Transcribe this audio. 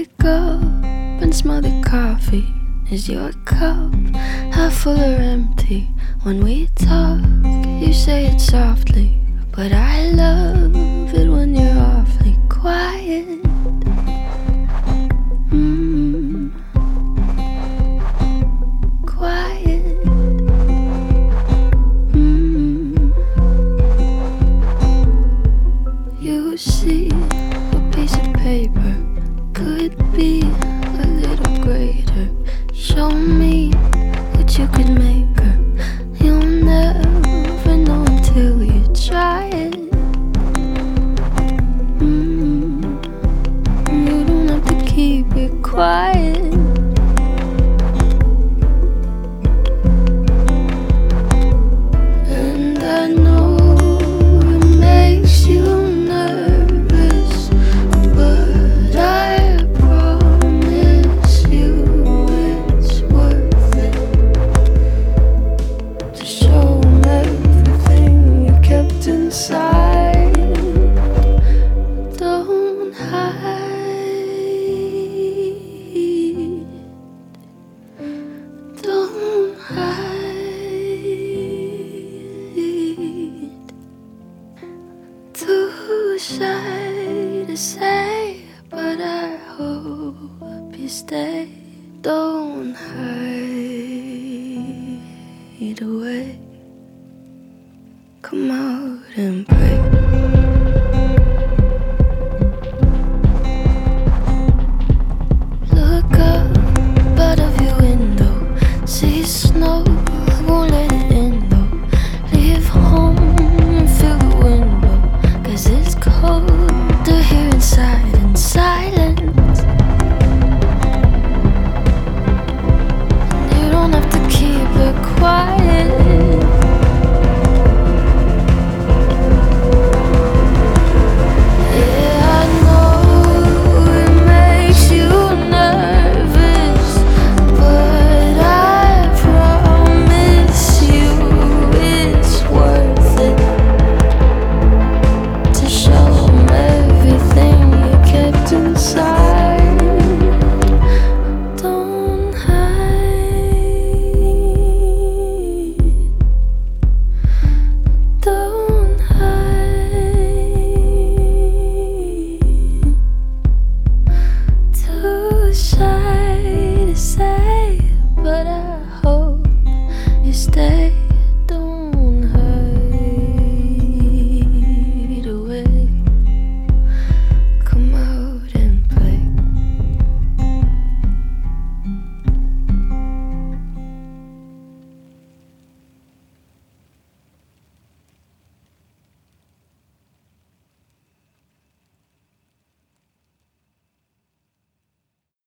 wake up and smell the coffee. Is your cup half full or empty? When we talk, you say it softly, but I love it when you're awfully quiet. Quiet. You see, a piece of paper could be a little greater. Show me what you could make her. You'll never know until you try it. You don't have to keep it quiet. And I know it makes you nervous, but I promise you it's worth it to show 'em everything you kept inside. Don't hide, don't hide. Too shy to say, but I hope you stay. Don't hide away. Come out and pray.